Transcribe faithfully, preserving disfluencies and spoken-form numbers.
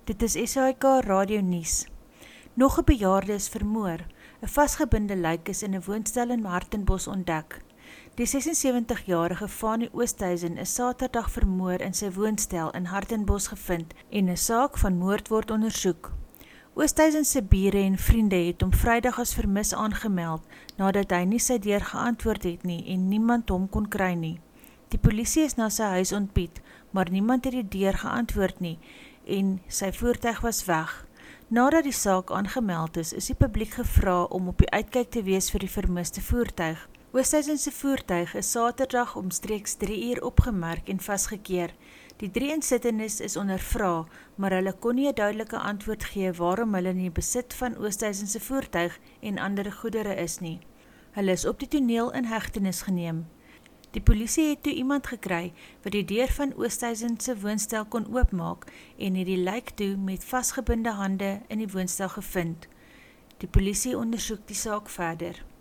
Dit is S A I K Radio Nuus. Nog 'n bejaarde is vermoor. 'n Vasgebinde lijk is in 'n woonstel in Hartenbos ontdek. Die sesensewentigjarige Fanie Oosthuizen is Saterdag vermoor in sy woonstel in Hartenbos gevind en 'n saak van moord word ondersoek. Oosthuizen se bure en vriende het hom Vrydag as vermis aangemeld nadat hy nie sy deur geantwoord het nie en niemand hom kon kry nie. Die polisie is na sy huis ontbied, maar niemand het die deur geantwoord nie en sy voertuig was weg. Nadat die saak aangemeld is, is die publiek gevra om op die uitkyk te wees vir die vermiste voertuig. Oosthuizen se voertuig is Saterdag omstreeks drie uur opgemerk en vasgekeer. Die drie insittendes is ondervra, maar hulle kon nie 'n duidelike antwoord gee waarom hulle in die besit van Oosthuizen se voertuig en ander goedere is nie. Hulle is op die toneel in hegtenis geneem. Die polisie het toe iemand gekry wat die deur van Oosthuizen se woonstel kon oopmaak en het die lijk toe met vasgebinde hande in die woonstel gevind. Die polisie ondersoek die saak verder.